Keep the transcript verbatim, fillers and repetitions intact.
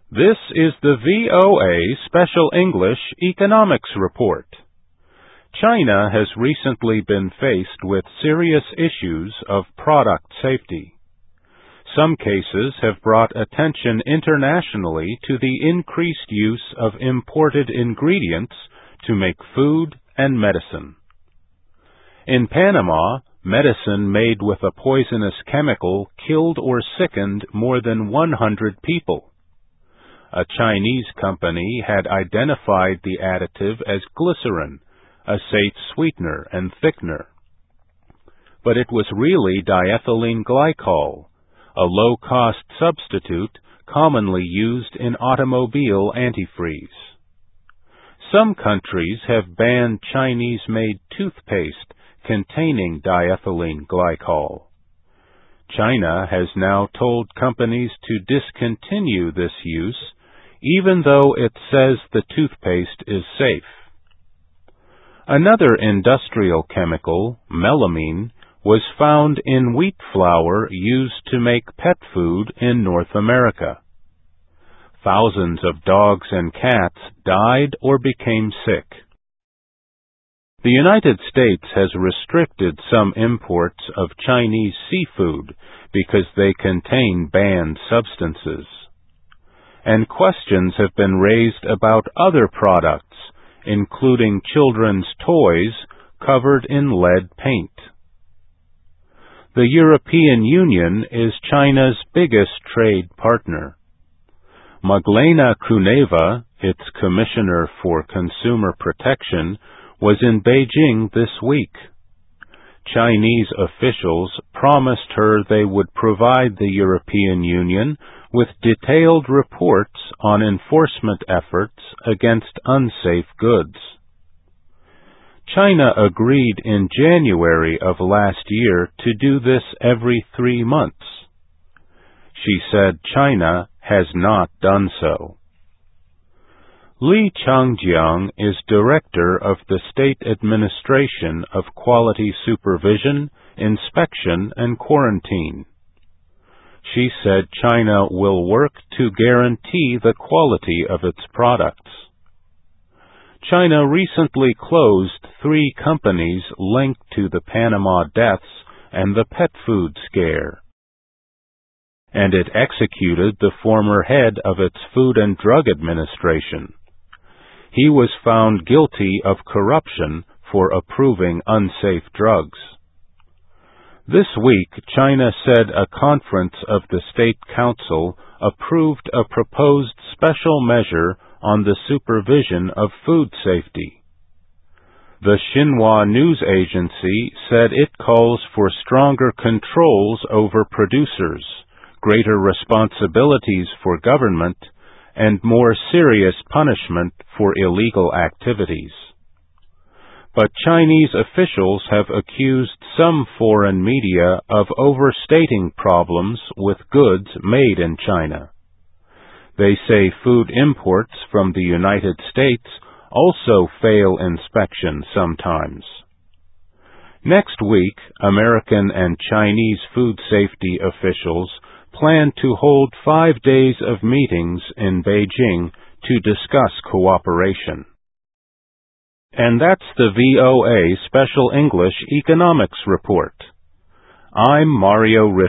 This is the V O A Special English Economics Report. China has recently been faced with serious issues of product safety. Some cases have brought attention internationally to the increased use of imported ingredients to make food and medicine. In Panama, medicine made with a poisonous chemical killed or sickened more than one hundred people. A Chinese company had identified the additive as glycerin, a safe sweetener and thickener. But it was really diethylene glycol, a low-cost substitute commonly used in automobile antifreeze. Some countries have banned Chinese-made toothpaste containing diethylene glycol. China has now told companies to discontinue this use, even though it says the toothpaste is safe. Another industrial chemical, melamine, was found in wheat flour used to make pet food in North America. Thousands of dogs and cats died or became sick. The United States has restricted some imports of Chinese seafood because they contain banned substances. And questions have been raised about other products, including children's toys covered in lead paint. The European Union is China's biggest trade partner. Magdalena Kuneva, its Commissioner for Consumer Protection, was in Beijing this week. Chinese officials promised her they would provide the European Union with detailed reports on enforcement efforts against unsafe goods. China agreed in January of last year to do this every three months. She said China has not done so. Li Changjiang is director of the State Administration of Quality Supervision, Inspection, and Quarantine. She said China will work to guarantee the quality of its products. China recently closed three companies linked to the Panama deaths and the pet food scare. And it executed the former head of its Food and Drug Administration. He was found guilty of corruption for approving unsafe drugs. This week, China said a conference of the State Council approved a proposed special measure on the supervision of food safety. The Xinhua news agency said it calls for stronger controls over producers, greater responsibilities for government, and more serious punishment for illegal activities. But Chinese officials have accused some foreign media of overstating problems with goods made in China. They say food imports from the United States also fail inspection sometimes. Next week, American and Chinese food safety officials plan to hold five days of meetings in Beijing to discuss cooperation. And that's the V O A Special English Economics Report. I'm Mario Ritter.